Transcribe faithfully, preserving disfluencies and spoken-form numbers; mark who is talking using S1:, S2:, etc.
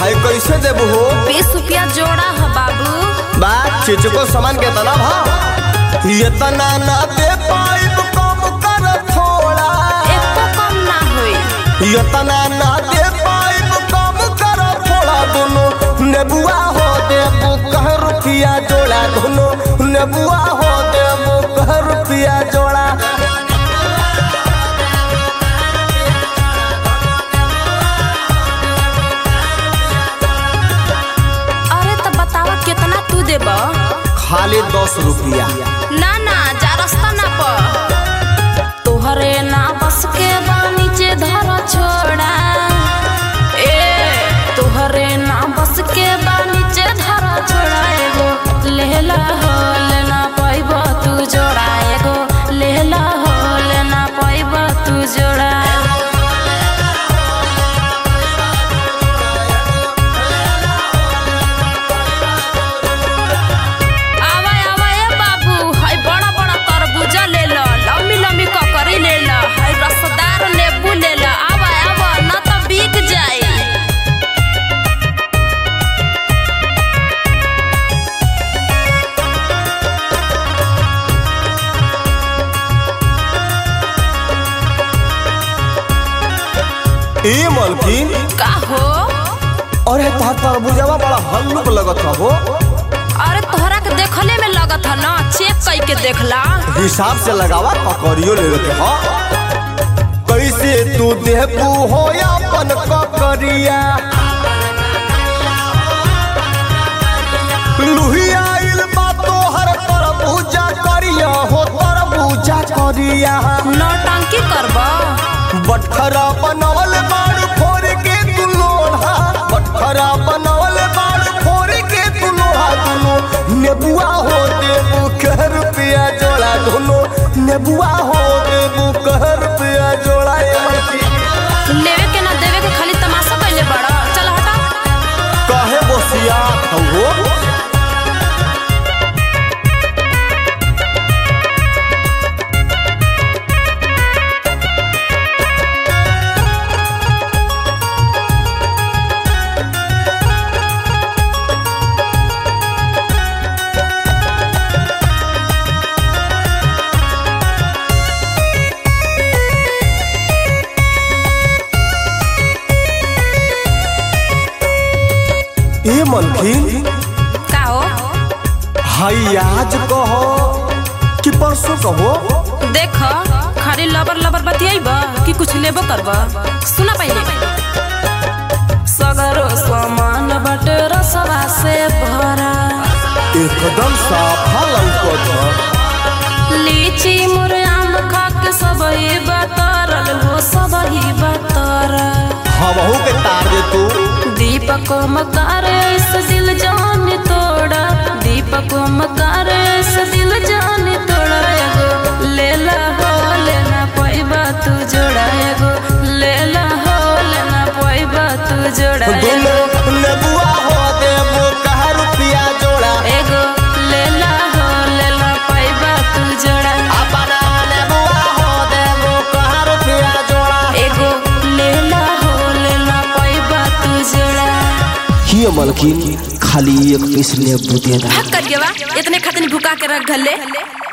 S1: हाय कैसे देबू हो?
S2: बीस रुपया जोड़ा है बाबू।
S1: बात चिचको सामान के तना भा ये तना ना दे पाइब कम कर थोड़ा।
S2: एको कम ना होई।
S1: ये तना ना दे पाइब कम कर थोड़ा। दोनों नेबुआ हो देबू कह रुपया जोड़ा। दोनों नेबुआ हो देबू कह रुपया जोड़ा।
S2: कितना तू देबा?
S1: खाली दस रुपया।
S2: ना ना जा रास्ता ना पर तोहरे ना बस के नीचे धर छोड़ा। ए तोहरे ना बस के नीचे धर छोड़ा। एगो लेला हो लेना पाइबा तू जोड़ा। एगो लेला हो लेना पाइबा तू जोड़ा।
S1: ए मलकिन
S2: का हो?
S1: अरे तार तरबूजवा बड़ा हल्लुक लगत हो।
S2: अरे तोहरा के देखले में लगत है ना, चेक कई के देखला।
S1: हिसाब से लगावा ककरियो ले लेते हो। कैसे तू देबू हो अपन ककरिया? लुहिया इल बा तोहर तरबूजा करिया हो तरबूजा करिया।
S2: नौटंकी करबा?
S1: बटखरा बनवल बाड़ फोड़ के तू लोढ़ा। बटखरा बनवल बाड़ फोड़ के तू लोढ़ा। दोनों नेबुआ हो देबू कह रुपया जोड़ा। दोनों नेबुआ हो देबू कह रुपया जोड़ा।
S2: लेवे के ना देवे के खाली तमाशा कइले बड़ा। चल हटा।
S1: काहे बोसिया हो? ए मलकिन
S2: का हो?
S1: हाई आज कहो कि परसों कहो?
S2: देख खाली लबर लबर बतियाइबा कि कुछ लेबो करबा? सुना पहले सगरो सामान बटे रसवा से भरा।
S1: एकदम साफा लौकत।
S2: लीची मुरआम खा के सबही बतरल हो सबही बतरल।
S1: हमहू के तार दे तू।
S2: दीपक मकार से दिल जान तोड़ा। दीपक मकार से दिल जान तोड़ा। एगो लेला हो लेना पाइबा तू जोड़ा। एगो लेला हो लेना पाइबा तू जोड़ा।
S1: दोनों नेबुआ हो देबू कह रुपया जोड़ा।
S2: एगो लेला हो लेना पाइबा तू जोड़ा।
S1: अपना नेबुआ हो देबू कह रुपया जोड़ा।
S2: एगो लेला हो लेना पाइबा तू जोड़ा।
S1: ये मलकिन खाली एक पीस नेबू दे दा।
S2: भाग कर गया इतने खातिर भुका के रख गले।